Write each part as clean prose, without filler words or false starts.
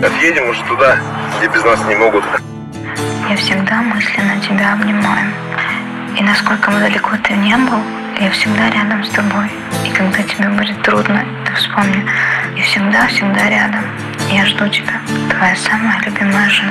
Отъедем уже туда, где без нас не могут. Я всегда мысленно тебя обнимаю. И насколько бы далеко ты не был, я всегда рядом с тобой. И когда тебе будет трудно, ты вспомни, я всегда рядом. Я жду тебя, твоя самая любимая жена.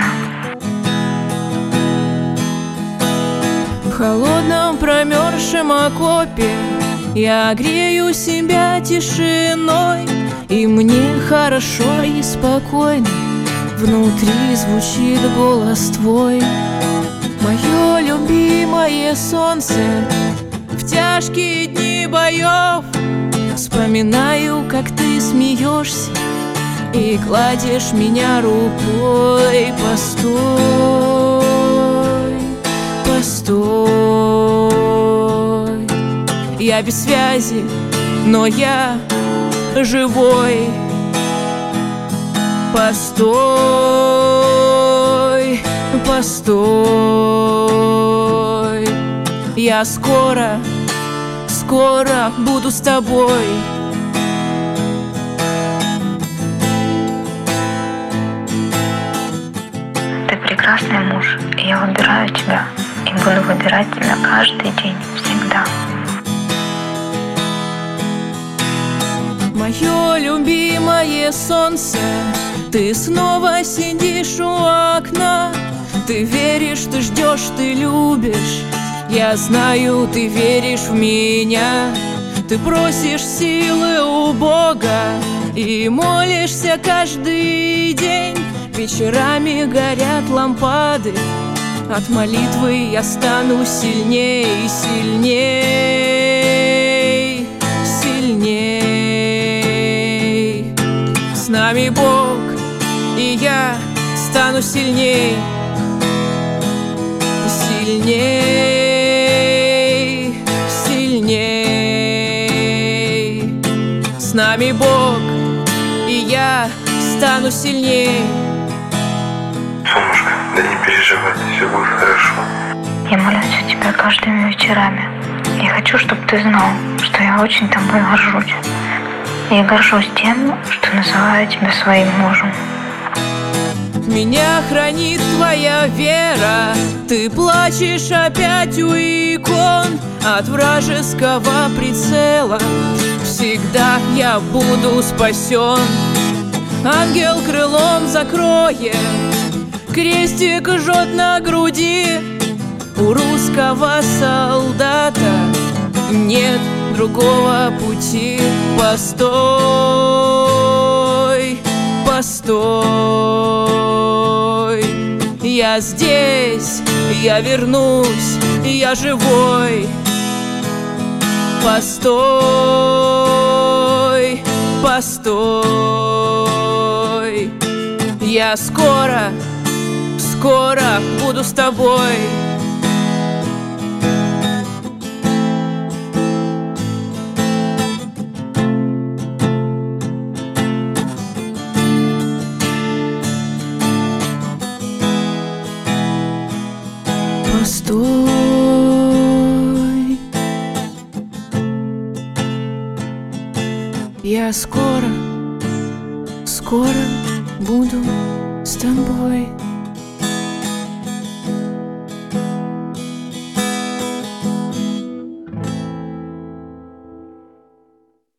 В холодном промерзшем окопе я грею себя тишиной, и мне хорошо и спокойно. Внутри звучит голос твой. Мое любимое солнце, в тяжкие дни боев вспоминаю, как ты смеешься и гладишь меня рукой. Постой, постой. Я без связи, но я живой. Постой, постой. Я скоро буду с тобой. Ты прекрасный муж, и я выбираю тебя. И буду выбирать тебя каждый день, всегда. Мое любимое солнце, ты снова сидишь у окна. Ты веришь, ты ждешь, ты любишь. Я знаю, ты веришь в меня. Ты просишь силы у Бога и молишься каждый день. Вечерами горят лампады. От молитвы я стану сильней, сильней, сильней. С нами Бог, и я стану сильней, сильней, сильней. С нами Бог, и я стану сильней. Солнышко, да не переживай, все будет хорошо. Я молюсь о тебе каждыми вечерами. Я хочу, чтобы ты знал, что я очень тобой горжусь. Я горжусь тем, что называю тебя своим мужем. Меня хранит твоя вера. Ты плачешь опять у икон от вражеского прицела. Всегда я буду спасен. Ангел крылом закроет, крестик жжет на груди. У русского солдата нет другого пути. Постой, постой. Я здесь, я вернусь, я живой. Постой, постой. Я скоро буду с тобой. Постой. Я скоро буду с тобой.